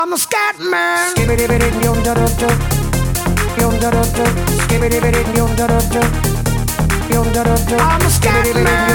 I'm a scat man. I'm a scat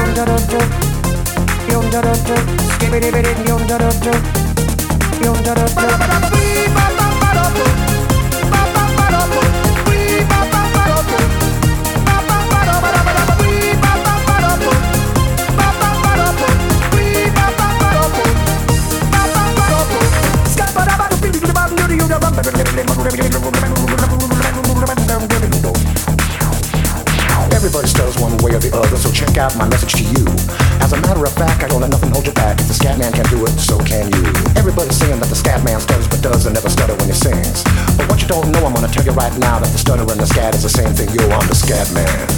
Everybody stutters one way or the other, so check out my message to you. As a matter of fact, I don't let nothing hold you back. If the scat man can do it, so can you. Everybody's saying that the scat man stutters but does and never stutter when he sings. But what you don't know, I'm gonna tell you right now that the stutter and the scat is the same thing. Yo, I'm the scat man.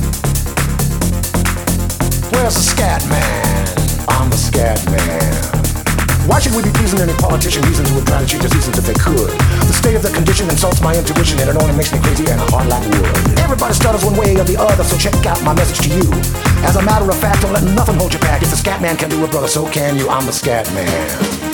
Where's the scat man? I'm the scat man. Why should we be pleasing any politician reasons who would try to change the seasons if they could? The state of the condition insults my intuition and it only makes me crazy and a heart like wood. Everybody stutters one way or the other, so check out my message to you. As a matter of fact, don't let nothing hold you back. If the scat man can do it, brother, so can you. I'm the scat man.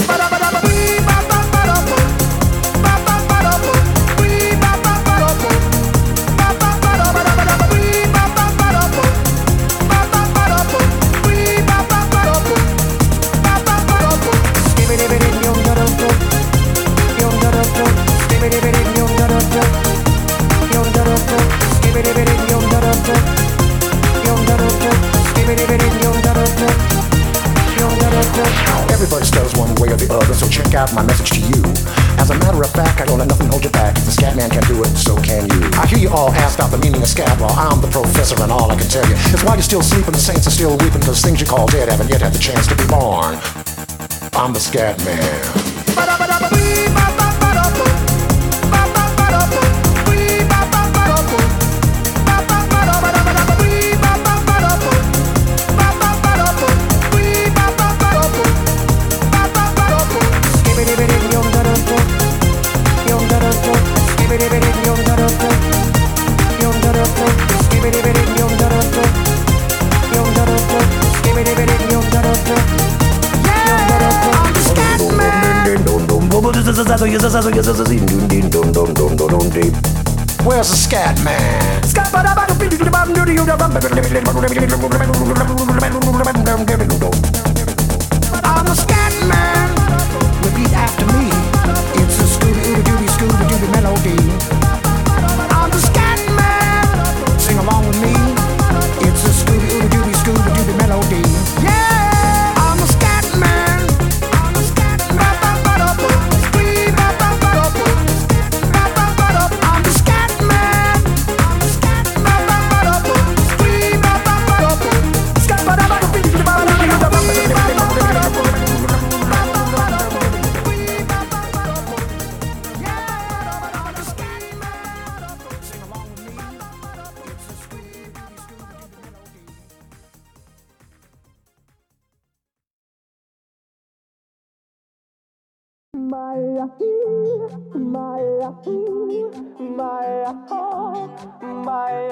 Everybody stutters one way or the other, so check out my message to you. As a matter of fact, I don't let nothing hold you back. If the scat man can do it, so can you. I hear you all ask about the meaning of scat. Well, I'm the professor and all I can tell you is why you're still sleeping, the saints are still weeping, because things you call dead haven't yet had the chance to be born. I'm the scat man. Where's the scat man? I'm the scat man. Repeat after me. It's a Scooby-Dooby melody. I'm the scat man. Sing along with me. It's a Scooby-Dooby melody. Yeah, I'm the scat man. I'm the scat man. I'm the scat man. I'm the scat